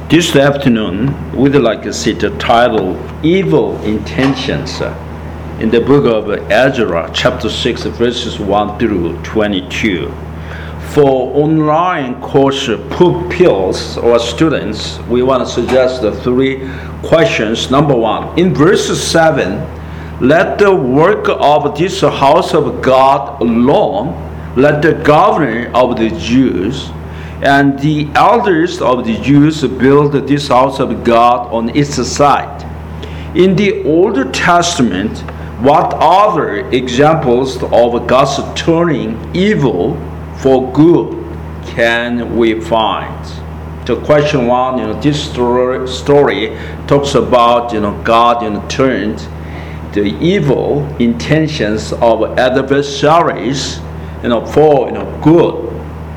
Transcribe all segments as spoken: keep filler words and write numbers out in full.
This afternoon, we'd like to see the title Evil Intentions uh, in the book of Ezra, chapter six, verses one through twenty-two. For online course pupils or students, we want to suggest the three questions. Number one, in verse seven, let the work of this house of God alone, let the governor of the Jews and the elders of the Jews build this house of God on its site. In the Old Testament, what other examples of God's turning evil for good can we find? So question one, you know, this story, story talks about, you know, God, you know, turned the evil intentions of adversaries, you know, for, you know, good.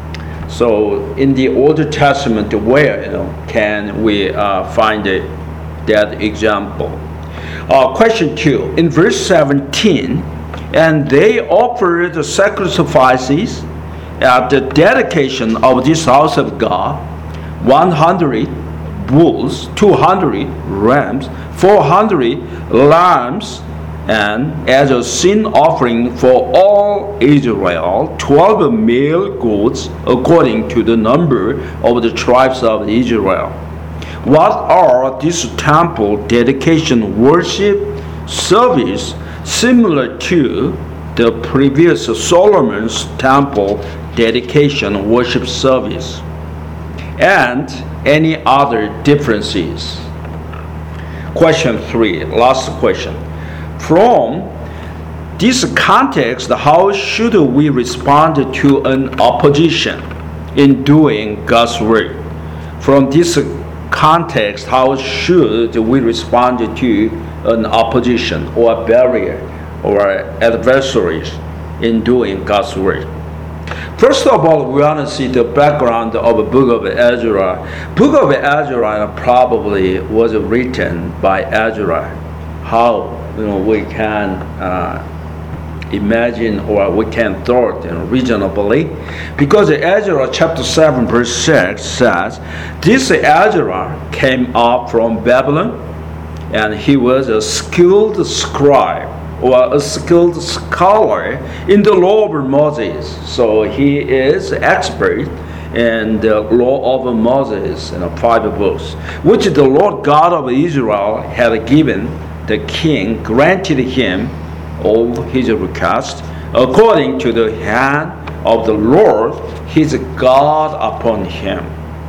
So in the Old Testament, where, you know, can we uh, find it, that example? Uh, question two, in verse seventeen, and they offered the sacrifices at the dedication of this house of God, one hundred bulls, two hundred rams, four hundred lambs, and as a sin offering for all Israel, twelve male goats according to the number of the tribes of Israel. What are these temple dedication worship service similar to the previous Solomon's temple dedication worship service? And any other differences? Question three, last question. From this context, how should we respond to an opposition in doing God's work? From this context, how should we respond to an opposition or a barrier or adversaries in doing God's work? First of all, we want to see the background of the book of Ezra. Book of Ezra probably was written by Ezra. How, you know, we can uh, imagine or we can thought, you know, reasonably, because Ezra chapter seven verse six says, this Ezra came up from Babylon, and he was a skilled scribe or a skilled scholar in the law of Moses. So he is expert in the law of Moses, in you know, five books, which the Lord God of Israel had given the king, granted him all his requests according to the hand of the Lord his God upon him.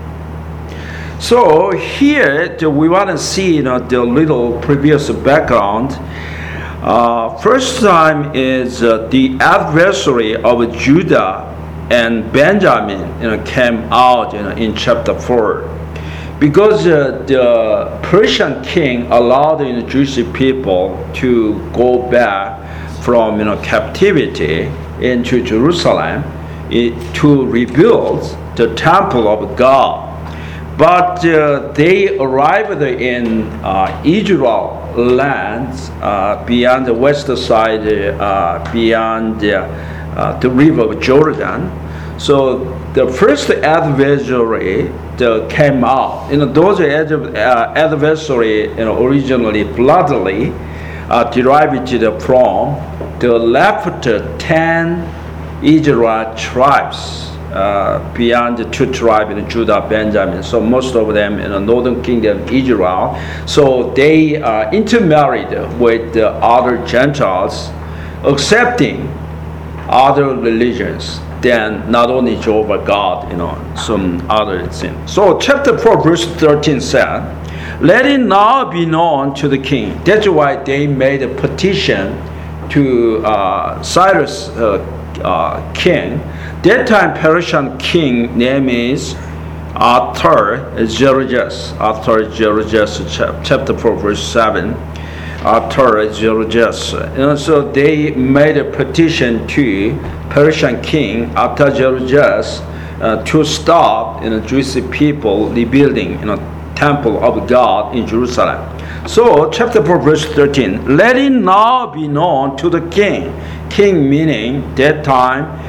So here we want to see, you know, the little previous background. Uh, first time is uh, the adversary of Judah and Benjamin, you know, came out, you know, in chapter four. Because uh, the Persian king allowed the you know, Jewish people to go back from, you know, captivity into Jerusalem it, to rebuild the temple of God. But uh, they arrived in uh, Israel land uh, beyond the west side, uh, beyond uh, the river of Jordan. So the first adversary that came out, you know, those uh, adversary, you know, originally bloodily uh, derived from the left ten Israel tribes uh, beyond the two tribes in Judah, Benjamin. So most of them in the northern kingdom Israel. So they uh, intermarried with the other Gentiles, accepting other religions than not only Jehovah God, you know, some other thing. So chapter four verse thirteen said, let it now be known to the king. That's why they made a petition to uh, Cyrus uh, uh, king. That time Persian king name is Artaxerxes. Artaxerxes chapter four verse seven. Artaxerxes. And so they made a petition to Persian king Artaxerxes uh, to stop, you know, Jewish people rebuilding, you know, temple of God in Jerusalem. So chapter four verse thirteen, let it now be known to the king. King meaning that time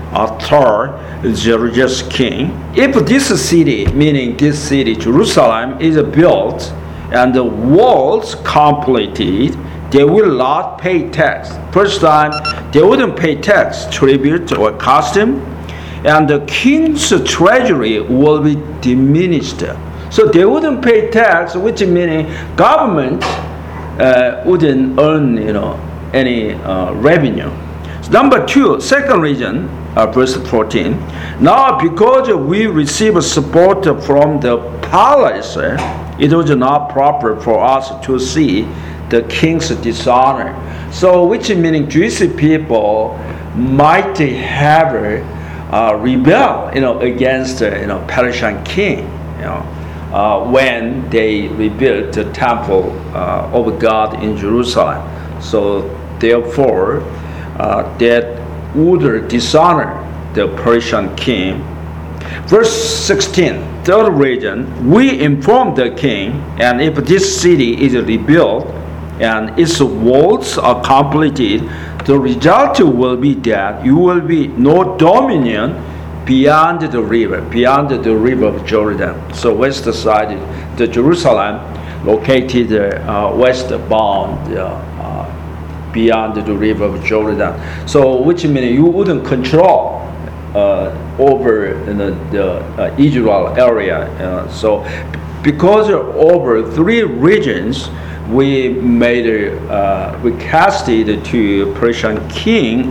Artaxerxes king. If this city, meaning this city, Jerusalem, is built and the walls completed, they will not pay tax. First time, they wouldn't pay tax, tribute, or custom, and the king's treasury will be diminished. So they wouldn't pay tax, which meaning government uh, wouldn't earn, you know, any uh, revenue. So number two, second reason, uh, verse fourteen. Now, because we receive support from the palace, it was not proper for us to see the king's dishonor. So, which meaning Jewish people might have uh, rebel, you know, against uh, you know Persian king, you know, uh, when they rebuilt the temple uh, of God in Jerusalem. So, therefore, uh, that would dishonor the Persian king. Verse sixteen, third reason, we inform the king, and if this city is rebuilt and its walls are completed, the result will be that you will be no dominion beyond the river, beyond the river of Jordan. So west side, the Jerusalem, located uh, westbound, uh, uh, beyond the river of Jordan. So which means you wouldn't control Uh, over in the, the uh, Israel area. Uh, so because of over three regions, we made a, uh, we casted to Persian king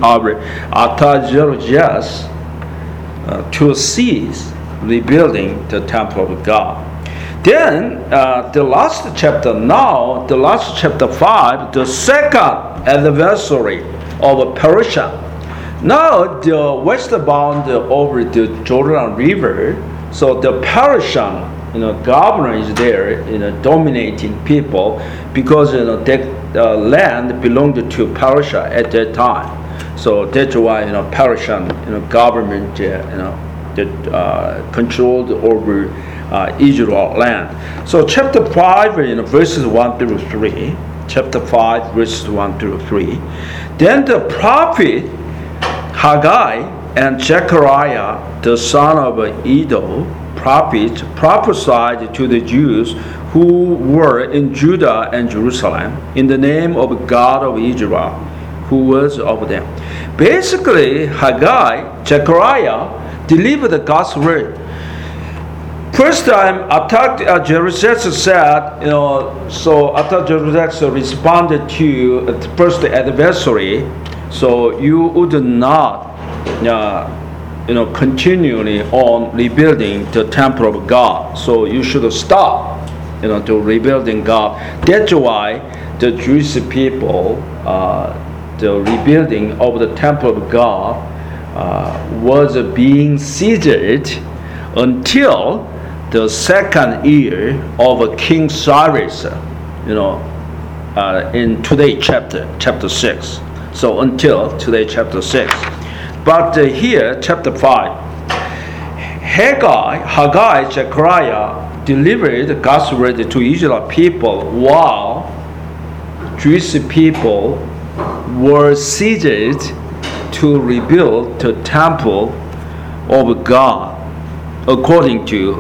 Artaxerxes uh, to cease rebuilding the temple of God. Then uh, the last chapter now, the last chapter five, the second adversary of Persia. Now the westbound over the Jordan River, so the Persian, you know, governor is there, you know, dominating people because you know that uh, land belonged to Persia at that time. So that's why you know Persian, you know, government, uh, you know, that uh, controlled over uh, Israel land. So chapter five, you know, verses one through three. Chapter five, verses one through three. Then the prophet Haggai and Zechariah, the son of Iddo, prophet, prophesied to the Jews who were in Judah and Jerusalem in the name of God of Israel, who was of them. Basically, Haggai, Zechariah, delivered the God's word. First time, Artaxerxes said, you know, so Artaxerxes responded to the first adversary. So you would not, uh, you know, continually on rebuilding the temple of God. So you should stop, you know, to rebuilding God. That's why the Jewish people, uh, the rebuilding of the temple of God uh, was being seized until the second year of King Cyrus, you know, uh, in today's chapter, chapter six. So until today, chapter six. But uh, here, chapter five, Haggai, Haggai, Zechariah delivered God's word to Israel people while Jewish people were seized to rebuild the temple of God according to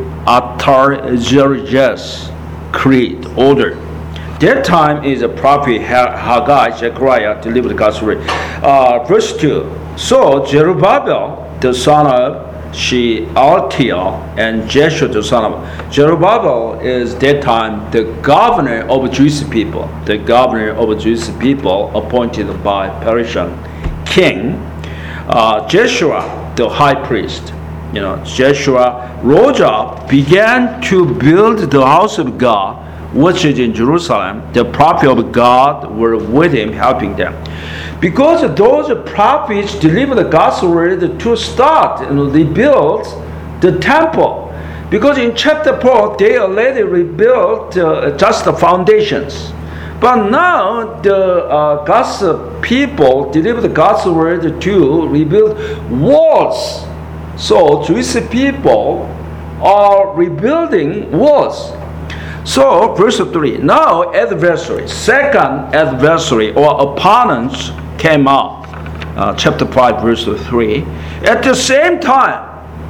Artaxerxes' creed order. That time is a prophet Haggai, Zechariah delivered God's word. Uh, verse two. So Zerubbabel, the son of Shealtiel, and Jeshua, the son of Zerubbabel, is that time the governor of Jewish people. The governor of Jewish people appointed by Persian king. Uh, Jeshua, the high priest. You know, Jeshua rose up, began to build the house of God, which is in Jerusalem. The prophet of God were with him, helping them. Because those prophets delivered the God's word to start and rebuild the temple. Because in chapter four, they already rebuilt uh, just the foundations. But now the uh, God's people delivered God's word to rebuild walls. So Jewish people are rebuilding walls. So, verse three, now adversary, second adversary or opponents came up. uh, chapter five, verse three. At the same time,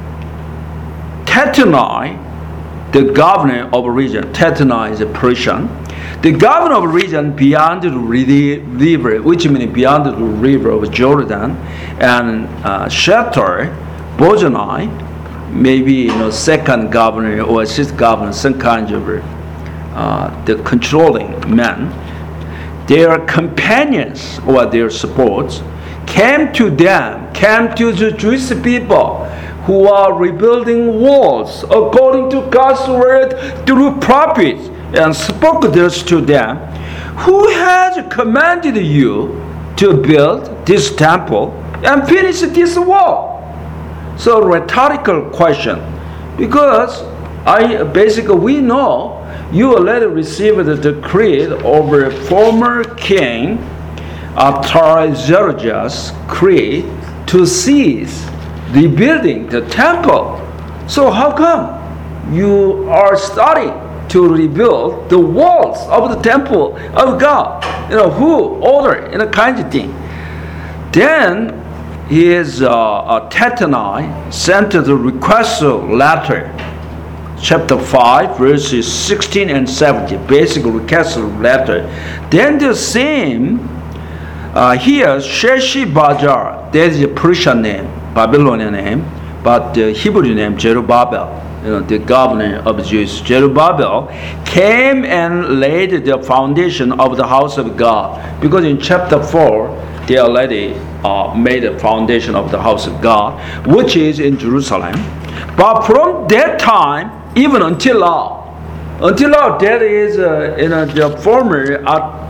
Tattenai, the governor of a region, Tattenai is a Persian, the governor of a region beyond the river, which means beyond the river of Jordan, and uh, Shettar, Bozenai, maybe you know second governor or assistant governor, some kind of uh, the controlling men, their companions or their supports came to them, came to the Jewish people who are rebuilding walls according to God's word through prophets, and spoke this to them. Who has commanded you to build this temple and finish this wall? So rhetorical question, because I basically we know you already received the decree over former king Artaxerxes' decree to cease rebuilding the temple. So how come you are starting to rebuild the walls of the temple of God? You know, who ordered, you know, kind of thing. Then his uh, uh, Tattenai sent the request letter, chapter five, verses sixteen and seventeen, basic request letter. Then the same, uh, here, Sheshbazzar, that is a Persian name, Babylonian name, but the Hebrew name, Zerubbabel, you know, the governor of Jews, Zerubbabel, came and laid the foundation of the house of God. Because in chapter four, they already uh, made the foundation of the house of God, which is in Jerusalem. But from that time, even until now, until now, that is uh, in uh, the former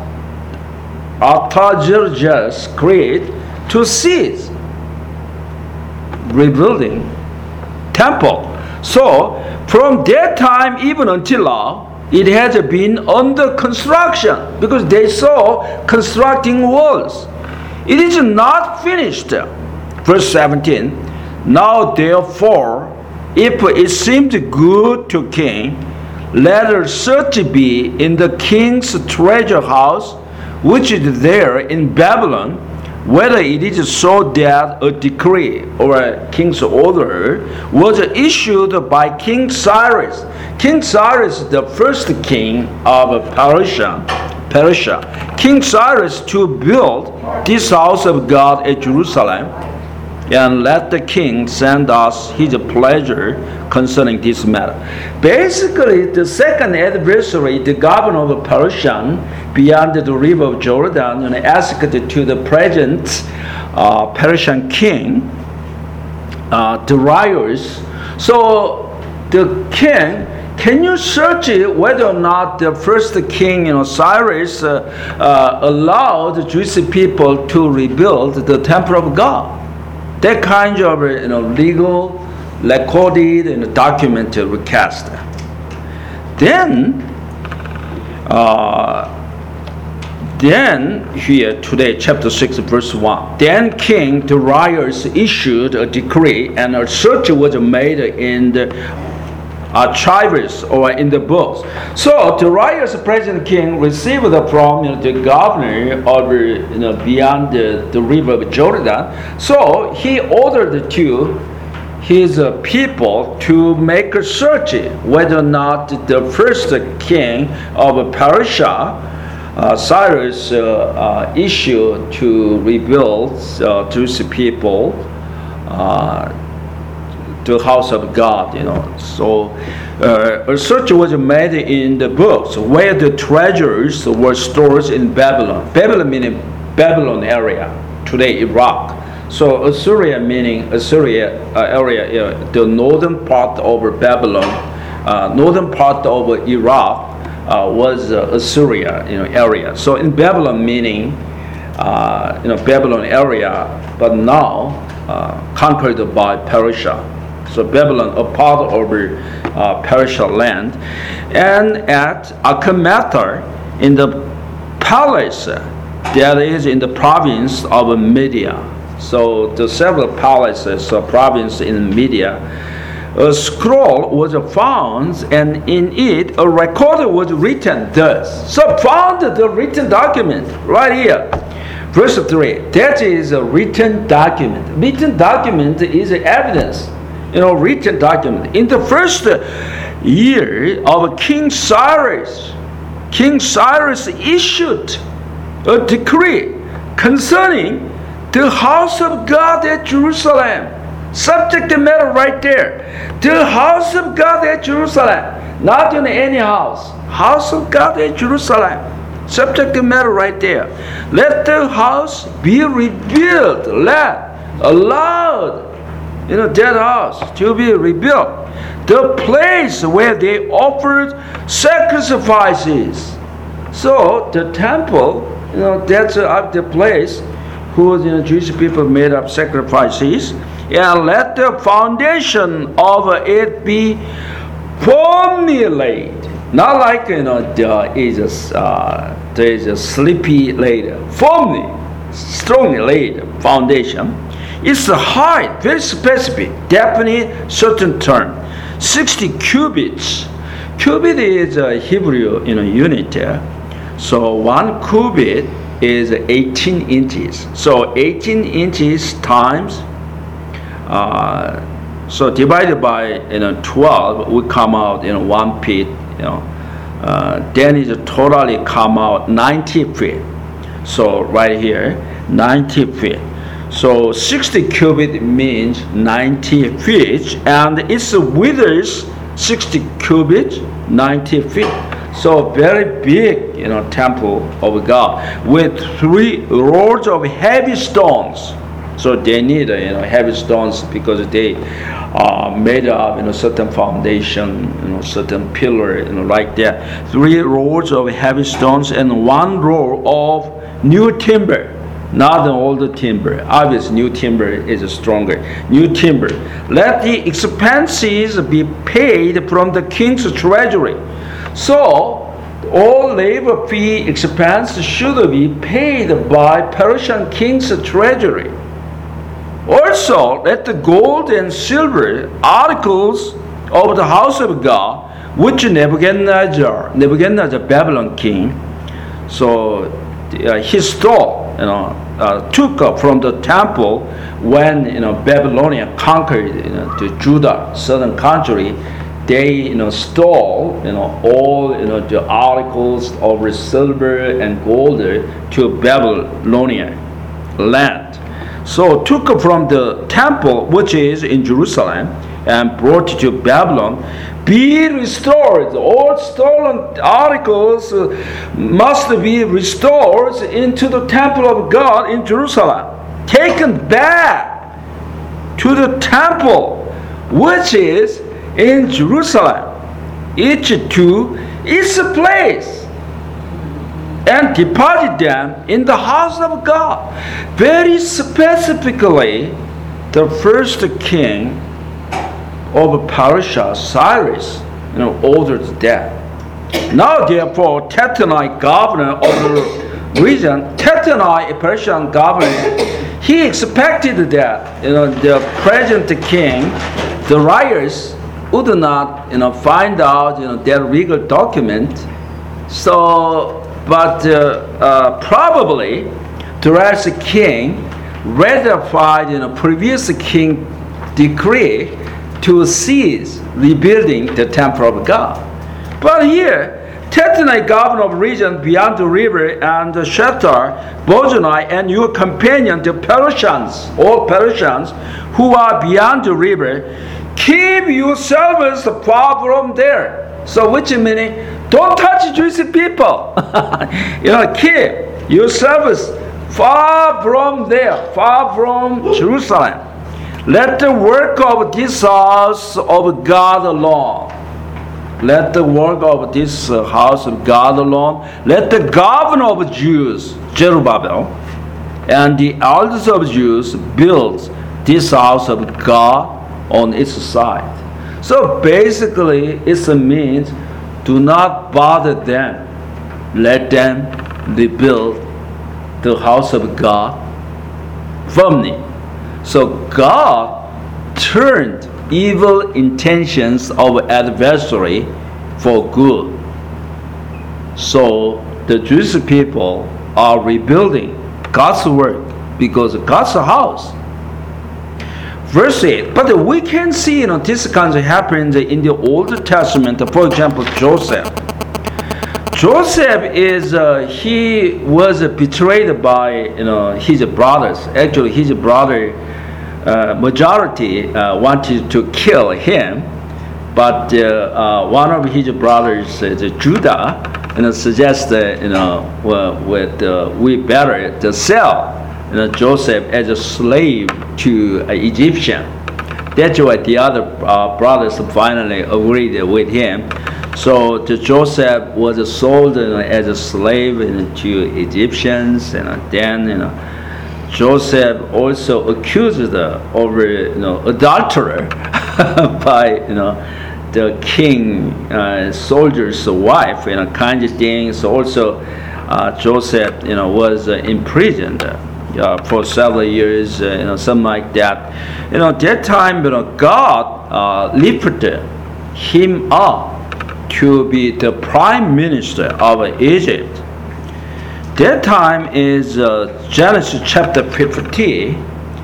Artaxerxes decree to cease rebuilding temple. So from that time even until now, it has been under construction because they saw constructing walls. It is not finished. Verse seventeen. Now therefore, if it seemed good to king, let a search be in the king's treasure house, which is there in Babylon, whether it is so that a decree or a king's order was issued by King Cyrus. King Cyrus, the first king of Persia, Persia. King Cyrus to build this house of God at Jerusalem, and let the king send us his pleasure concerning this matter. Basically, the second adversary, the governor of Persia, beyond the river of Jordan, and asked to the present uh, Persian king, uh, Darius. So the king, can you search it whether or not the first king, you know, Cyrus, uh, uh, allowed the Jewish people to rebuild the temple of God? That kind of, you know, legal, recorded, and documented request. Then, uh, then here today, chapter six, verse one. Then King Darius issued a decree, and a search was made in the archives or in the books. So Darius, present king, received from, you know, the governor of, you know, beyond the, the river of Jordan. So he ordered to his uh, people to make a search whether or not the first king of Persia, uh, Cyrus, uh, uh, issued to rebuild uh, Jewish people uh, the house of God, you know. So uh, a search was made in the books where the treasures were stored in Babylon. Babylon meaning Babylon area, today Iraq. So Assyria meaning Assyria uh, area, uh, the northern part of Babylon, uh, northern part of Iraq uh, was uh, Assyria, you know, area. So in Babylon meaning uh, you know, Babylon area, but now uh, conquered by Persia. So Babylon, a part of uh, Persia land, and at Akhmetar in the palace that is in the province of Media. So the several palaces, uh, province in Media, a scroll was found, and in it a record was written thus. So found the written document right here. Verse three, that is a written document. Written document is evidence, you know, written document. In the first year of King Cyrus, King Cyrus issued a decree concerning the house of God at Jerusalem. Subject matter right there. The house of God at Jerusalem. Not in any house. House of God at Jerusalem. Subject matter right there. Let the house be rebuilt. Let, allowed, you know, that house to be rebuilt. The place where they offered sacrifices. So the temple, you know, that's uh, the place who, you know, Jewish people made up sacrifices. And let the foundation of it be firmly laid. Not like, you know, there is a, uh, there is a sleepy laid, firmly, strongly laid foundation. It's a high, very specific, definite, certain term. sixty cubits. Cubit is a Hebrew, you know, unit. So one cubit is eighteen inches. So eighteen inches times, uh, so divided by, you know, twelve, we come out, you know, one feet. You know, uh, then it totally come out ninety feet. So right here, ninety feet. So sixty cubit means ninety feet, and its width is sixty cubits, ninety feet. So very big, you know, temple of God with three rows of heavy stones. So they need, uh, you know, heavy stones because they are made of, you know, certain foundation, you know, certain pillar, you know, like that. Three rows of heavy stones and one row of new timber, not an old timber. Obviously, new timber is stronger. New timber. Let the expenses be paid from the king's treasury. So all labor fee expense should be paid by Persian king's treasury. Also, let the gold and silver articles of the house of God, which Nebuchadnezzar, Nebuchadnezzar, Babylon king, so uh, he stole, you know, uh, took up from the temple when, you know, Babylonia conquered, you know, the Judah, southern country. They, you know, stole, you know, all, you know, the articles of silver and gold to Babylonia land. So took from the temple, which is in Jerusalem, and brought to Babylon, be restored. All stolen articles must be restored into the temple of God in Jerusalem. Taken back to the temple, which is in Jerusalem, each to its place, and deposit them in the house of God. Very specifically, the first king of Persia, Cyrus, you know, ordered that. Now, therefore, Tattenai, governor of the region, Tattenai, a Persian governor, he expected that, you know, the present king, Darius, would not, you know, find out, you know, their legal document. So, but uh, uh, probably Darius king ratified, you know, previous king decree to cease rebuilding the temple of God. But here, Tattenai, governor of region beyond the river, and Shethar, Bozenai, and your companion, the Persians, all Persians who are beyond the river, keep yourselves far from there. So which meaning, don't touch Jewish people. You know, keep yourselves far from there, far from Jerusalem. Let the work of this house of God alone. Let the work of this house of God alone. Let the governor of Jews, Zerubbabel, and the elders of Jews build this house of God on its side. So basically, it means do not bother them. Let them rebuild the house of God firmly. So God turned evil intentions of adversary for good. So the Jewish people are rebuilding God's work, because God's house. Verse eight, but we can see, you know, this kind of happened in the Old Testament. For example, Joseph. Joseph is, uh, he was betrayed by, you know, his brothers. Actually, his brother, uh, majority uh, wanted to kill him. But uh, uh, one of his brothers, uh, Judah, you know, suggested, you know, well, with, uh, we better to sell, you know, Joseph as a slave to an Egyptian. That's why the other uh, brothers finally agreed with him. So the Joseph was sold, you know, as a slave, you know, to Egyptians, and then, you know, Joseph also accused of, you know, adulterer by, you know, the king uh, soldier's wife, you know, kind of things. Also, uh, Joseph, you know, was uh, imprisoned uh, for several years, uh, you know, something like that. You know, that time, you know, God uh, lifted him up to be the prime minister of Egypt. That time is uh, Genesis chapter fifteen,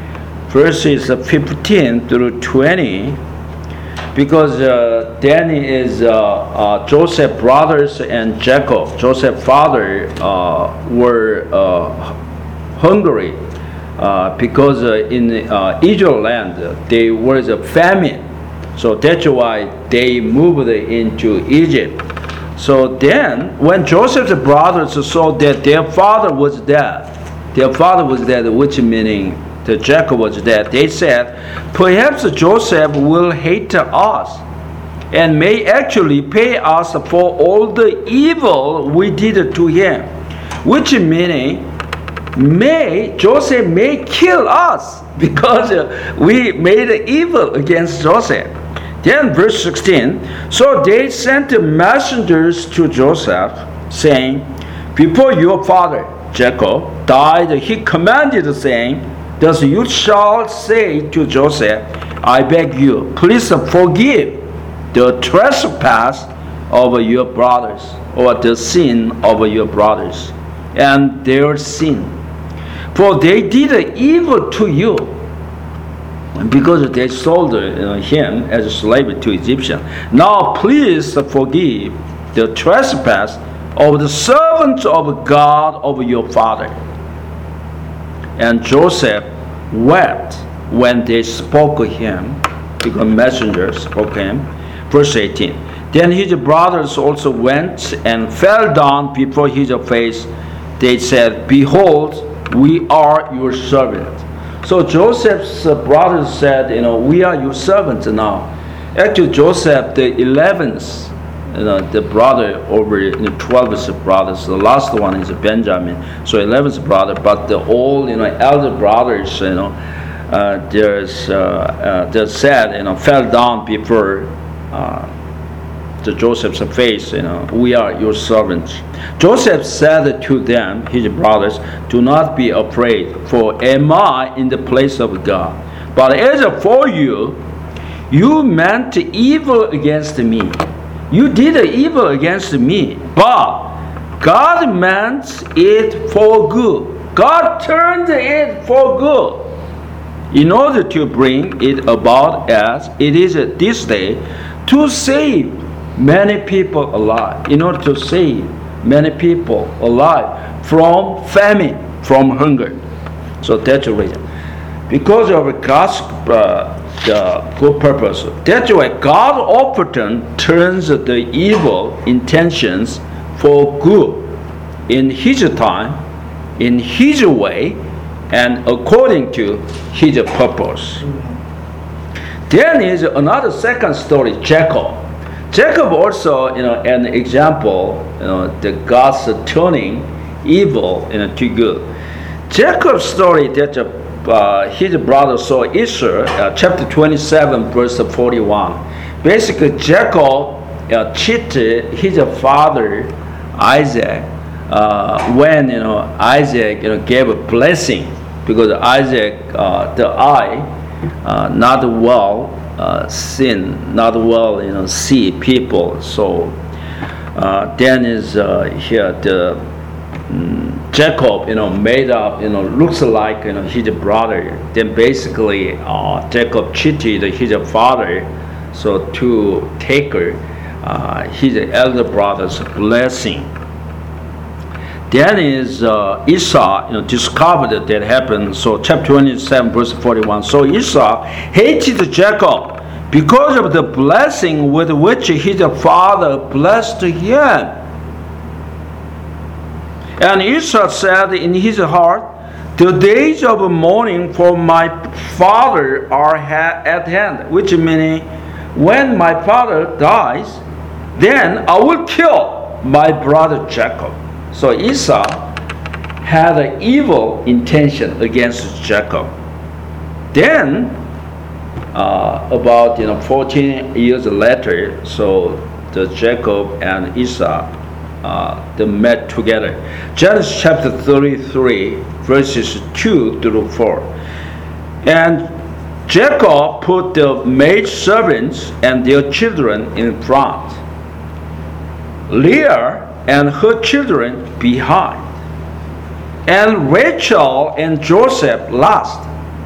verses fifteen through twenty. Because uh, then is uh, uh, Joseph's brothers and Jacob, Joseph's father, uh, were uh, hungry uh, because uh, in uh, Israel land there was a famine. So that's why they moved into Egypt. So then, when Joseph's brothers saw that their father was dead, their father was dead, which meaning that Jacob was dead, they said, perhaps Joseph will hate us and may actually pay us for all the evil we did to him. Which meaning, may Joseph may kill us because we made evil against Joseph. Then verse sixteen, so they sent messengers to Joseph, saying, before your father Jacob died, he commanded, saying, thus you shall say to Joseph, I beg you, please forgive the trespass of your brothers, or the sin of your brothers, and their sin. For they did evil to you, because they sold uh, him as a slave to Egyptian. Now please forgive the trespass of the servants of God of your father. And Joseph wept when they spoke to him, because messengers spoke to him. Verse eighteen, then his brothers also went and fell down before his face. They said, behold, we are your servants. So Joseph's brothers said, you know, we are your servants now. Actually, Joseph, the eleventh, you know, the brother over you know, twelve brothers. The last one is Benjamin. So eleventh brother, but the all, you know, elder brothers, you know, uh, there's, uh, uh, they said, you know, fell down before uh, the Joseph's face, you know, we are your servants. Joseph said to them, his brothers, do not be afraid, for am I in the place of God? But as for you, you meant evil against me. You did evil against me, but God meant it for good. God turned it for good, in order to bring it about as it is this day, to save many people alive, in order to save many people alive from famine, from hunger. So that's the reason. Because of God's uh, the good purpose. That's why God often turns the evil intentions for good in His time, in His way, and according to His purpose. Then is another second story, Jacob. Jacob also, you know, an example, you know, the God's turning evil, you know, to good. Jacob's story that uh, his brother saw Esau, uh, chapter twenty-seven, verse forty-one. Basically, Jacob uh, cheated his father Isaac uh, when you know Isaac you know gave a blessing, because Isaac uh, the eye uh, not well uh, sin, not well you know see people. So uh, then is uh, here the. Mm, Jacob, you know, made up, you know, looks like, you know, his brother. Then basically, uh, Jacob cheated his father, so to take uh, his elder brother's blessing. Then is uh, Esau, you know, discovered that happened. So chapter twenty-seven, verse forty-one. So Esau hated Jacob because of the blessing with which his father blessed him. And Esau said in his heart, the days of mourning for my father are ha- at hand, which meaning when my father dies, then I will kill my brother Jacob. So Esau had an evil intention against Jacob. Then, uh, about you know fourteen years later, so the Jacob and Esau Uh, they met together. Genesis chapter thirty-three, verses two through four. And Jacob put the maid servants and their children in front, Leah and her children behind, and Rachel and Joseph last,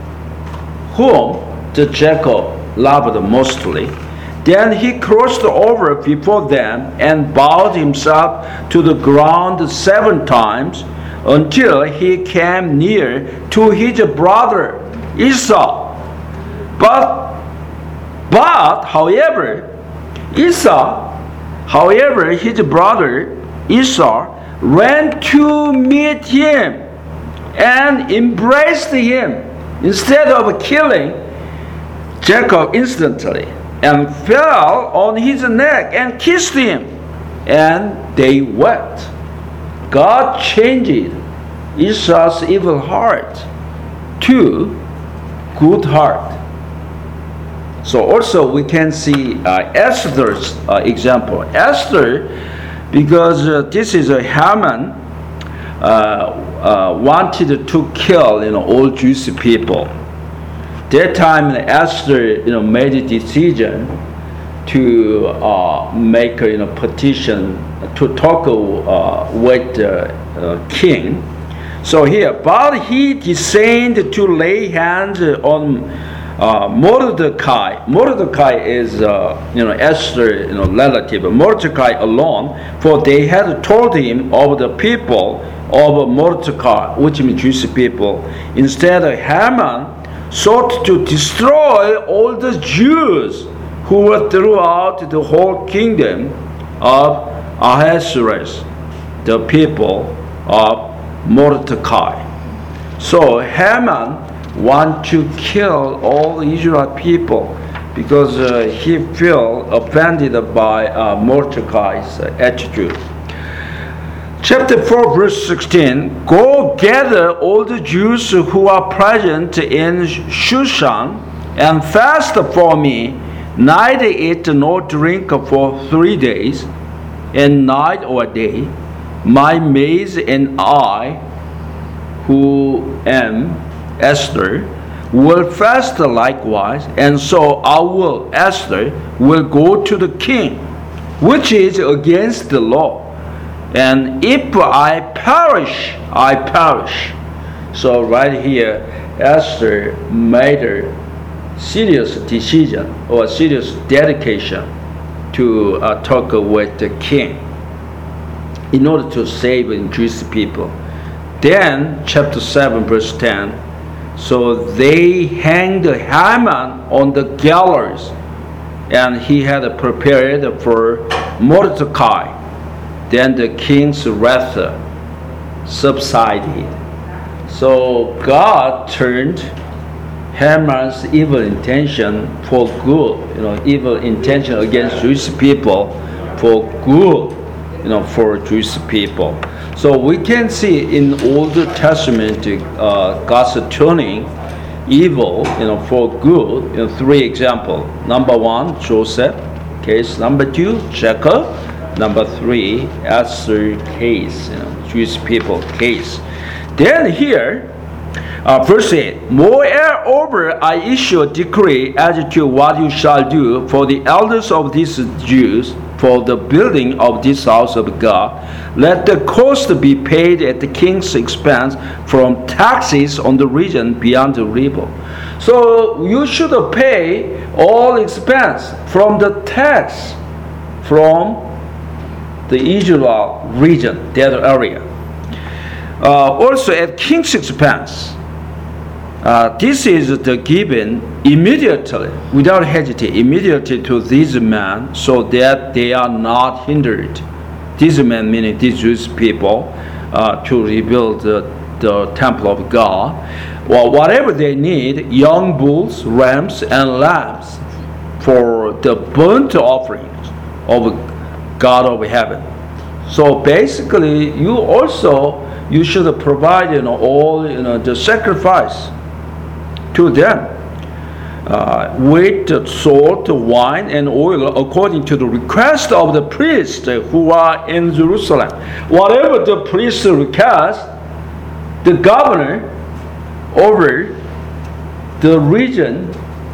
whom the Jacob loved mostly. Then he crossed over before them and bowed himself to the ground seven times until he came near to his brother Esau. But, but however, Esau, however, his brother Esau ran to meet him and embraced him instead of killing Jacob instantly, and fell on his neck and kissed him, and they wept. God changed Esau's evil heart to good heart. So also we can see uh, Esther's uh, example. Esther, because uh, this is a Haman uh, uh, wanted to kill you know all Jewish people. That time, Esther, you know, made a decision to uh, make a you know, petition to talk uh, with the uh, king. So here, but he designed to lay hands on uh, Mordecai. Mordecai is, uh, you know, Esther, you know, relative. Mordecai alone, for they had told him of the people of Mordecai, which means Jewish people. Instead, Haman sought to destroy all the Jews who were throughout the whole kingdom of Ahasuerus, the people of Mordecai. So Haman wanted to kill all the Israel people because uh, he felt offended by uh, Mordecai's uh, attitude. Chapter four, verse sixteen, go gather all the Jews who are present in Shushan and fast for me, neither eat nor drink for three days, and night or day. My maids and I, who am Esther, will fast likewise, and so I will, Esther, will go to the king, which is against the law. And if I perish, I perish. So right here, Esther made a serious decision or serious dedication to uh, talk with the king in order to save the Jewish people. Then, chapter seven, verse ten, so they hanged Haman on the gallows, and he had prepared for Mordecai. Then the king's wrath subsided. So God turned Haman's evil intention for good, you know, evil intention against Jewish people for good, you know, for Jewish people. So we can see in Old Testament uh, God's turning evil, you know, for good. You know, three examples. Number one, Joseph case. Number two, Jacob. Number three, Esther case, you know, Jewish people case. Then here, uh, verse eight, moreover, I issue a decree as to what you shall do for the elders of these Jews for the building of this house of God. Let the cost be paid at the king's expense from taxes on the region beyond the river. So you should pay all expense from the tax from the Israel region, that area. Uh, also at king's expense. Uh, this is the given immediately, without hesitation, immediately to these men, so that they are not hindered. These men, meaning these Jewish people, uh, to rebuild the, the temple of God. Well, whatever they need, young bulls, rams, and lambs for the burnt offerings of God of heaven. So basically, you also you should provide, you know, all, you know, the sacrifice to them, uh, with salt, wine, and oil, according to the request of the priests who are in Jerusalem. Whatever the priest request, the governor over the region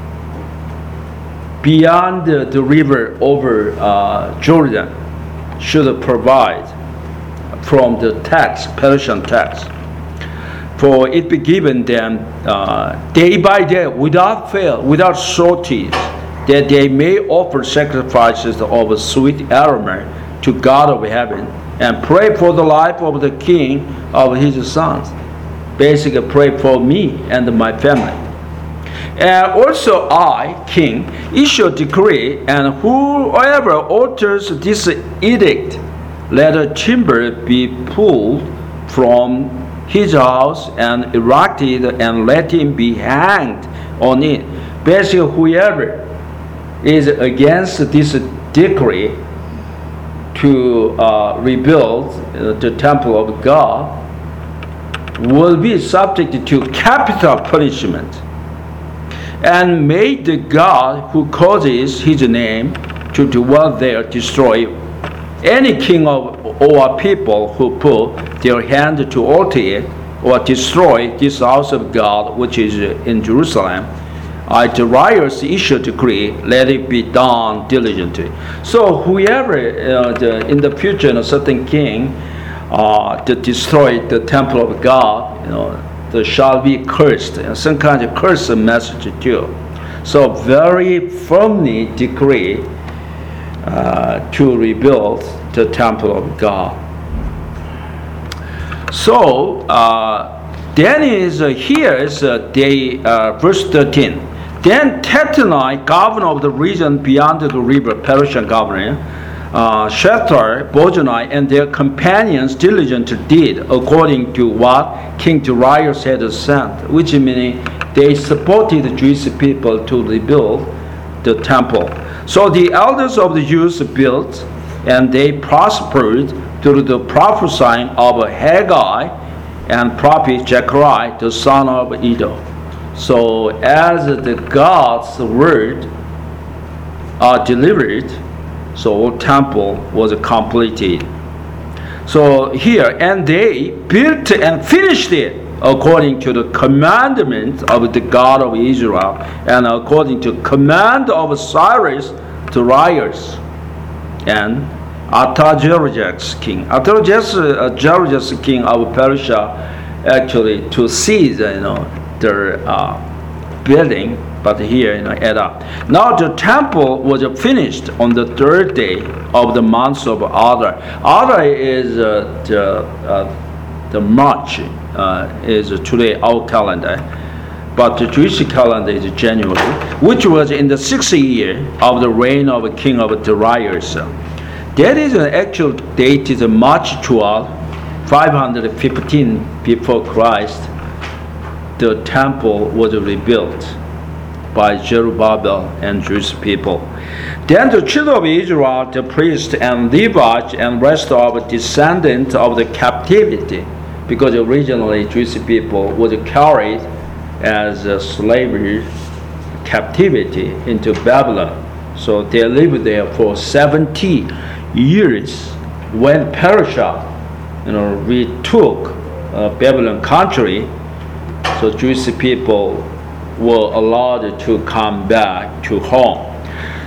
beyond the, the river over uh, Jordan should provide from the tax, Persian tax. For it be given them uh, day by day, without fail, without shortage, that they may offer sacrifices of sweet aroma to God of heaven, and pray for the life of the king of his sons. Basically, pray for me and my family. And also I, king, issue a decree, and whoever alters this edict, let a timber be pulled from his house and erected, and let him be hanged on it. Basically, whoever is against this decree to uh, rebuild uh, the temple of God will be subject to capital punishment. And may the God who causes his name to dwell there destroy any king of or people who put their hand to alter it or destroy this house of God which is in Jerusalem. I, Darius, issue a decree, let it be done diligently. So whoever uh, the, in the future, you know, certain king uh, to destroy the temple of God, you know, there shall be cursed, you know, some kind of curse message too. So very firmly decree uh, to rebuild the temple of God. So uh, then is uh, here is uh, day uh, verse thirteen. Then Tattenai, governor of the region beyond the river, Persian governor, uh, Shethar, Bozenai, and their companions diligently did according to what King Darius had sent, which meaning they supported the Jewish people to rebuild the temple. So the elders of the Jews built, and they prospered through the prophesying of Haggai and prophet Zechariah, the son of Iddo. So as the God's word are delivered, so temple was completed. So here, and they built and finished it according to the commandment of the God of Israel, and according to command of Cyrus, Darius, and Artaxerxes king. Artaxerxes uh, king of Persia, actually to seize, you know, their uh, building, but here, you know, add up. Now the temple was finished on the third day of the month of Adar. Adar is uh, the uh, the March uh, is today our calendar, but the Jewish calendar is January, which was in the sixth year of the reign of King of Darius. That is an actual date is March twelfth, five hundred fifteen before Christ. The temple was rebuilt by Zerubbabel and Jewish people. Then the children of Israel, the priests and Levites and rest of the descendants of the captivity, because originally Jewish people was carried as a slavery captivity into Babylon. So they lived there for seventy years. When Persia, you know, retook uh, Babylon country, so Jewish people were allowed to come back to home.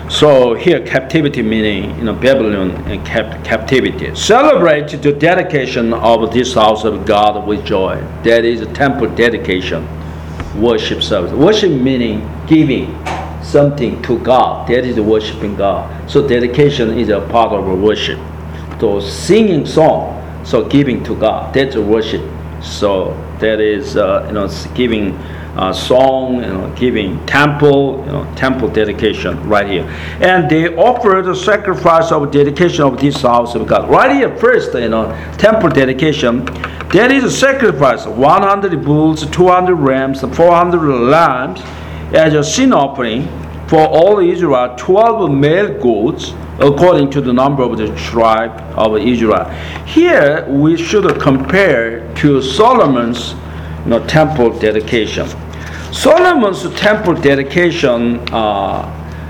So here, captivity meaning, you know, Babylon and cap- captivity. Celebrate the dedication of this house of God with joy. That is a temple dedication, worship service. Worship meaning giving something to God. That is worshiping God. So dedication is a part of worship. So singing song, so giving to God. That's a worship. So that is, uh, you know, giving. Uh, song, you know, giving temple, you know, temple dedication right here. And they offer the sacrifice of dedication of this house of God. Right here first, you know, temple dedication. There is a sacrifice, one hundred bulls, two hundred rams, four hundred lambs as a sin offering for all Israel, twelve male goats according to the number of the tribe of Israel. Here we should compare to Solomon's, you know, temple dedication. Solomon's temple dedication, uh,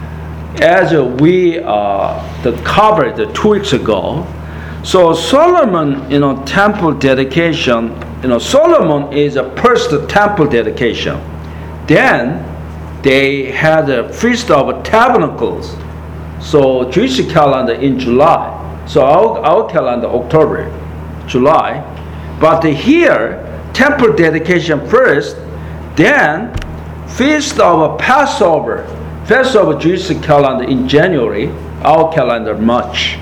as we uh, the covered two weeks ago. So Solomon, you know, temple dedication. You know, Solomon is a first temple dedication. Then they had a feast of tabernacles. So Jewish calendar in July. So our, our calendar October, July. But here temple dedication first. Then, feast of Passover, Passover Jewish calendar in January, our calendar March.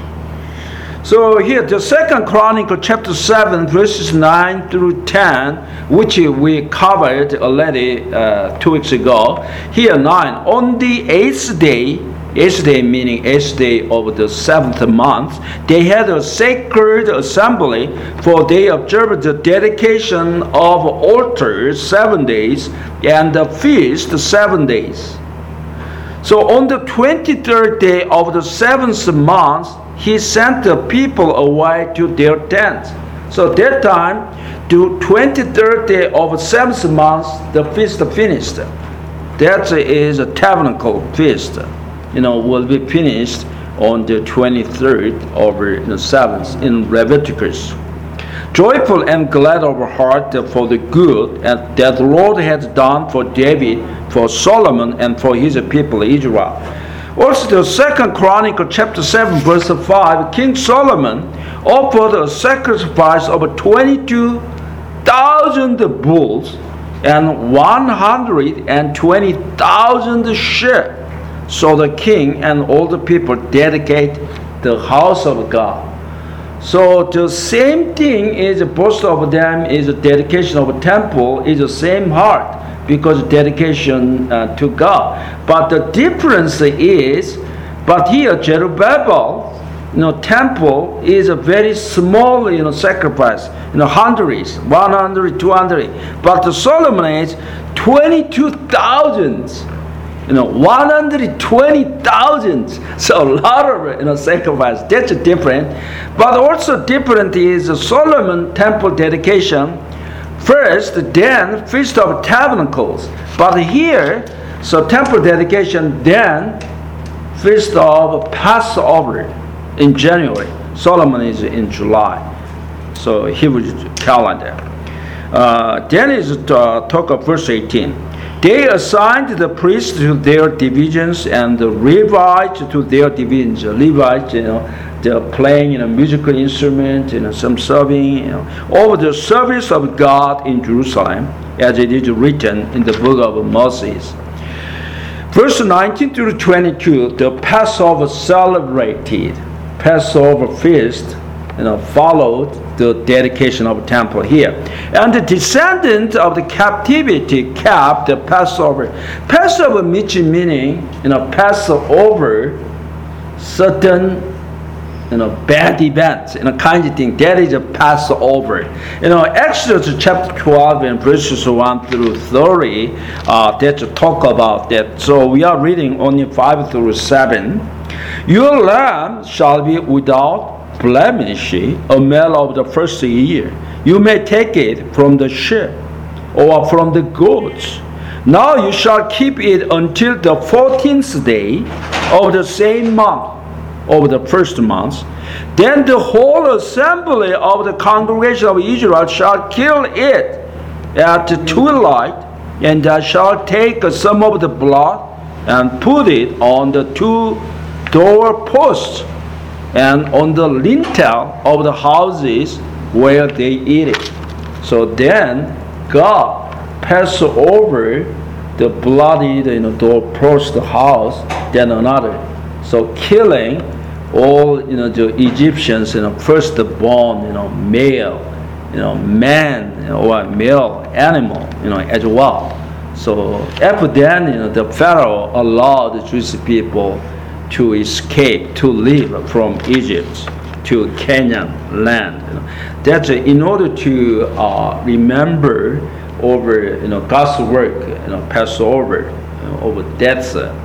So here, the Second Chronicle chapter seven, verses nine through ten, which we covered already uh, two weeks ago. Here nine, on the eighth day, eighth day meaning eighth day of the seventh month, they had a sacred assembly, for they observed the dedication of altars seven days and the feast seven days. So on the twenty-third day of the seventh month, he sent the people away to their tents. So that time, the twenty-third day of the seventh month, the feast finished. That is a tabernacle feast. You know, will be finished on the twenty-third of the seventh in Leviticus. Joyful and glad of heart for the good that the Lord has done for David, for Solomon, and for his people Israel. Also, the Second Chronicle chapter seven, verse five, King Solomon offered a sacrifice of twenty-two thousand bulls and one hundred twenty thousand sheep. So the king and all the people dedicate the house of God. So the same thing is, both of them is a dedication of a temple, is the same heart, because dedication uh, to God. But the difference is, but here Zerubbabel, you know, temple is a very small, you know, sacrifice, you know, hundreds, one hundred, two hundred. But the Solomon is twenty-two thousand. You know, one hundred twenty thousand. So a lot of, you know, sacrifice. That's different. But also different is the Solomon temple dedication. First, then Feast of Tabernacles. But here, so temple dedication, then Feast of Passover in January. Solomon is in July. So Hebrew calendar. Uh, then is uh, talk of verse eighteen. They assigned the priests to their divisions and the Levites to their divisions. The Levites, you know, they're playing, you know, musical instrument, you know, some serving, you know, over the service of God in Jerusalem, as it is written in the book of Moses. Verse nineteen through twenty-two, the Passover celebrated, Passover feast, you know, followed the dedication of the temple here. And the descendant of the captivity kept the Passover. Passover meaning, you know, pass over certain, you know, bad events, you know, kind of thing. That is a Passover. You know, Exodus chapter twelve and verses one through thirty, uh, that's a talk about that. So we are reading only five through seven. Your lamb shall be without blemish, a male of the first year. You may take it from the sheep or from the goats. Now you shall keep it until the fourteenth day of the same month, of the first month. Then the whole assembly of the congregation of Israel shall kill it at twilight, and thou shalt take some of the blood and put it on the two door posts and on the lintel of the houses where they eat it. So then God passed over the bloodied, you know, doorpost house than another. So killing all, you know, the Egyptians, you know, firstborn, you know, male, you know, man, you know, or male animal, you know, as well. So after then, you know, the Pharaoh allowed the Jewish people to escape, to leave from Egypt to Canaan land. You know. That's in order to uh, remember over, you know, God's work, you know, Passover, you know, over death. Uh,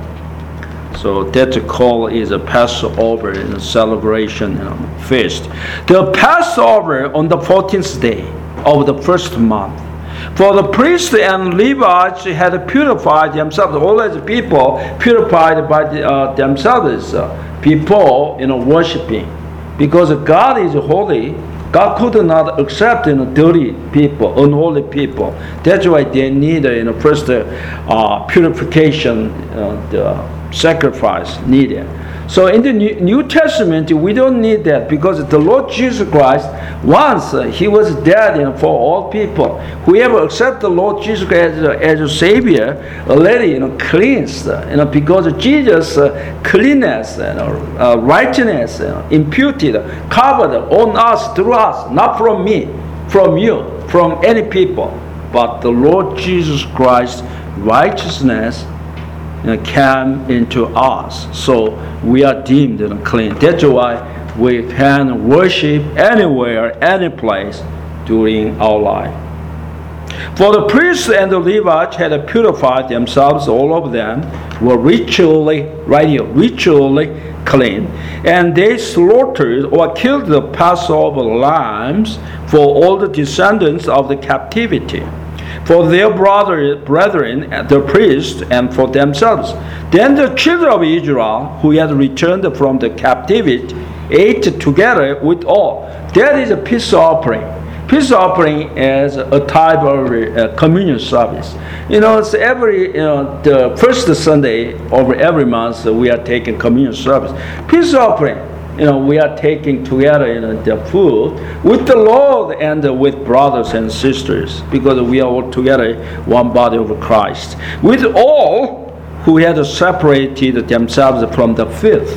so that call is a Passover, you know, celebration, you know, feast. The Passover on the fourteenth day of the first month. For the priests and Levites had purified themselves, all as people purified by the, uh, themselves uh, before, you know, worshiping, because God is holy. God could not accept, you know, dirty people, unholy people. That's why they need, you know, first uh, purification, uh, the sacrifice needed. So in the New Testament, we don't need that, because the Lord Jesus Christ, once uh, He was dead, you know, for all people. Whoever accepts the Lord Jesus Christ as, as a Savior already, you know, cleansed, uh, you know, because Jesus' uh, cleanness and uh, righteousness uh, imputed, covered on us, through us, not from me, from you, from any people, but the Lord Jesus Christ's righteousness uh, came into us. So we are deemed and clean. That's why we can worship anywhere, any place during our life. For the priests and the Levites had purified themselves, all of them were ritually, right here, ritually clean. And they slaughtered or killed the Passover lambs for all the descendants of the captivity, for their brother, brethren, the priests, and for themselves. Then the children of Israel, who had returned from the captivity, ate together with all. That is a peace offering. Peace offering is a type of uh, communion service. You know, it's every, you know, the first Sunday of every month we are taking communion service. Peace offering, you know, we are taking together, you know, the food with the Lord and uh, with brothers and sisters, because we are all together one body of Christ. With all who had separated themselves from the filth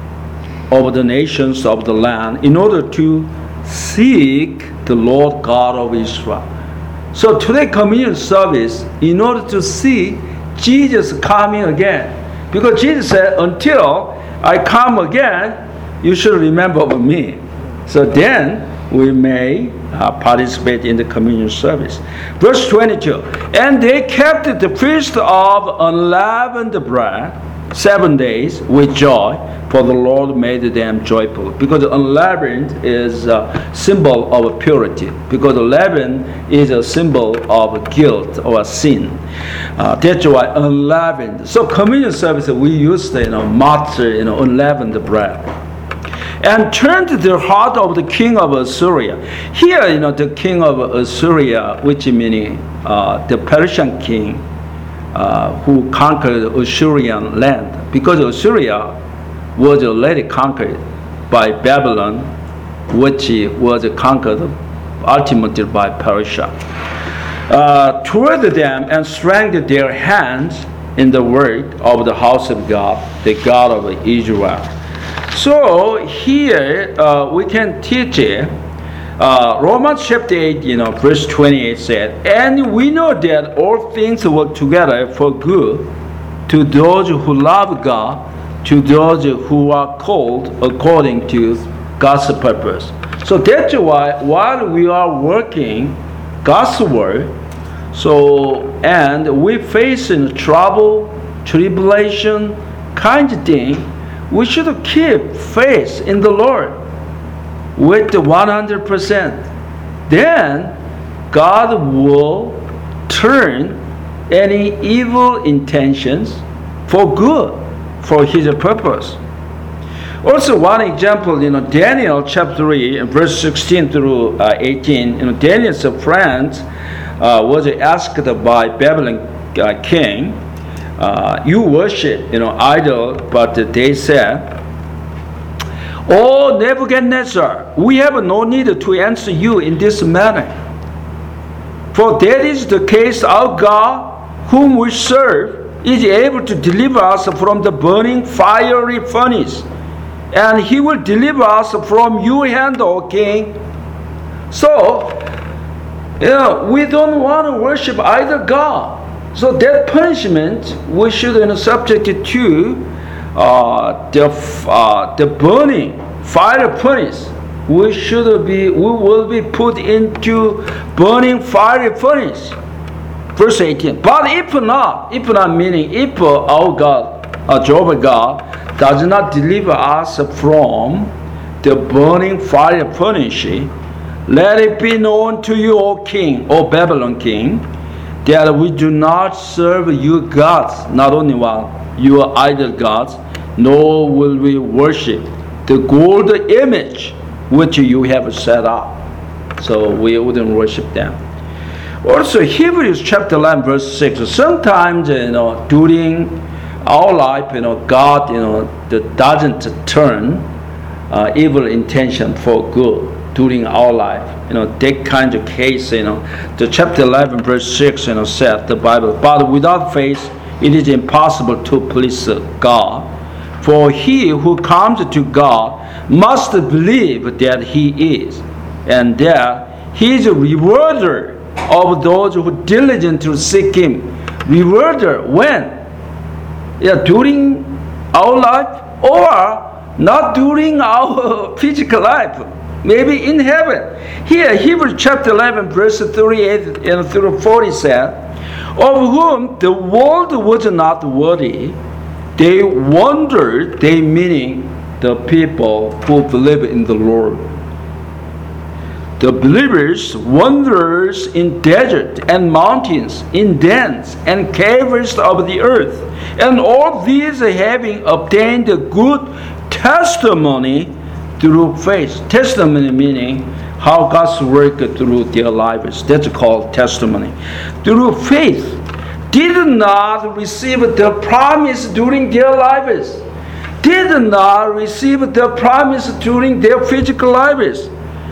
of the nations of the land, in order to seek the Lord God of Israel. So today communion service, in order to see Jesus coming again, because Jesus said, until I come again, you should remember of me. So then we may uh, participate in the communion service. Verse twenty-two, and they kept the feast of unleavened bread seven days with joy, for the Lord made them joyful. Because unleavened is a symbol of purity, because leaven is a symbol of guilt or sin. Uh, that's why unleavened. So communion service, we use the, you know, matzah, you know, unleavened bread. And turned the heart of the king of Assyria. Here, you know, the king of Assyria, which meaning uh, the Persian king uh, who conquered Assyrian land, because Assyria was already conquered by Babylon, which was conquered ultimately by Persia. Uh, toward them and strengthened their hands in the work of the house of God, the God of Israel. So here uh, we can teach it. Uh, Romans chapter eight, you know, verse twenty-eight said, and we know that all things work together for good to those who love God, to those who are called according to God's purpose. So that's why while we are working God's word, so and we face in trouble, tribulation, kind of thing, we should keep faith in the Lord with the one hundred percent. Then God will turn any evil intentions for good, for His purpose. Also, one example, you know, Daniel chapter three, verse sixteen through uh, eighteen. You know, Daniel's friend uh, was asked by Babylon uh, king, uh, you worship, you know, idol, but they said, "Oh, Nebuchadnezzar, we have no need to answer you in this manner. For that is the case, our God, whom we serve, is able to deliver us from the burning fiery furnace, and he will deliver us from your hand, O king." So, you know, we don't want to worship either God. So that punishment we should, you know, subject it to uh, the uh, the burning fire furnace. We should be, we will be put into burning fiery furnace. Verse eighteen. But if not, if not meaning if our God, uh, Jehovah God, does not deliver us from the burning fire furnace, let it be known to you, O king, O Babylon king, that we do not serve your gods, not only one, your idol gods, nor will we worship the gold image which you have set up. So we wouldn't worship them. Also, Hebrews chapter eleven, verse six. Sometimes, you know, during our life, you know, God, you know, doesn't turn uh, evil intention for good during our life. You know, that kind of case, you know, the chapter eleven, verse six, you know, said the Bible, "But without faith, it is impossible to please God. For he who comes to God must believe that he is, and that he is a rewarder of those who diligently seek him." Rewarder when? Yeah, during our life, or not during our physical life, maybe in heaven. Here, Hebrews chapter eleven, verse thirty-eight and through forty said, "Of whom the world was not worthy, they wondered," they meaning the people who believe in the Lord. The believers wanders in desert and mountains, in dens and caves of the earth, and all these having obtained a good testimony through faith. Testimony meaning how God's work through their lives. That's called testimony. Through faith, did not receive the promise during their lives. Did not receive the promise during their physical lives.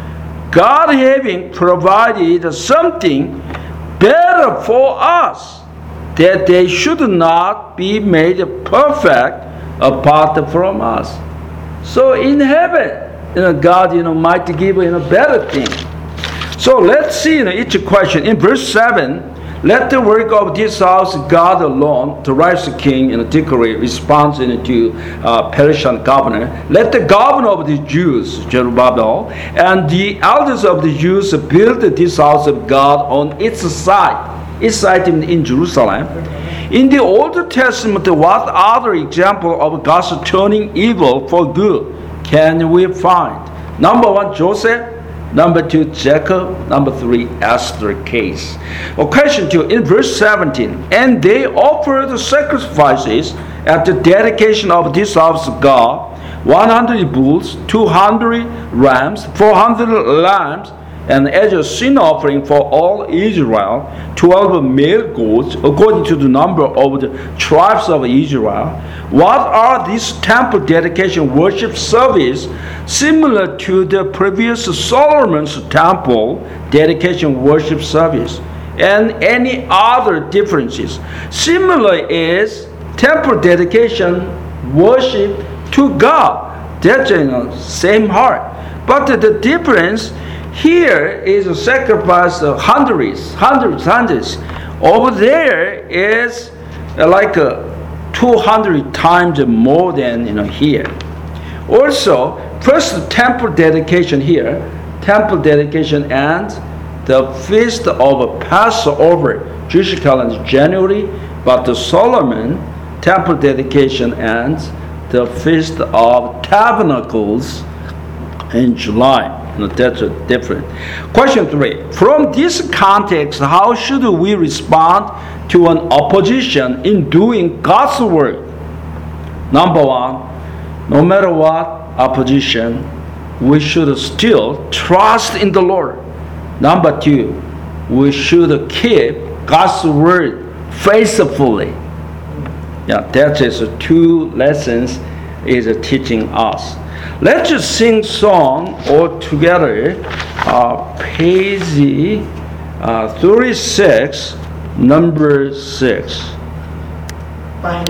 God having provided something better for us, that they should not be made perfect apart from us. So in heaven, you know, God, you know, might give, you know, better thing. So let's see, you know, each question. In verse seven, "Let the work of this house God alone," the righteous king, in a decree responds to uh, Persian governor. "Let the governor of the Jews, Zerubbabel, and the elders of the Jews build this house of God on its site." Its site in, in Jerusalem. In the Old Testament, what other example of God's turning evil for good can we find? Number one, Joseph. Number two, Jacob. Number three, Esther case. Well, question two, in verse seventeen, "And they offered sacrifices at the dedication of this house of God, one hundred bulls, two hundred rams, four hundred lambs, and as a sin offering for all Israel, twelve male goats, according to the number of the tribes of Israel." What are these temple dedication worship service similar to the previous Solomon's temple dedication worship service? And any other differences? Similar is temple dedication worship to God. That's, you know, same heart. But the difference here is a sacrifice of hundreds, hundreds, hundreds. Over there is like a two hundred times more than, you know, here. Also, first temple dedication here, temple dedication and the feast of Passover. Jewish calendar January, but the Solomon temple dedication and the feast of tabernacles in July. No, that's a different. Question three. From this context, how should we respond to an opposition in doing God's work? Number one, no matter what opposition, we should still trust in the Lord. Number two, we should keep God's word faithfully. Yeah, that is two lessons is teaching us. Let's just sing song all together. Uh, page uh, thirty-six, number six.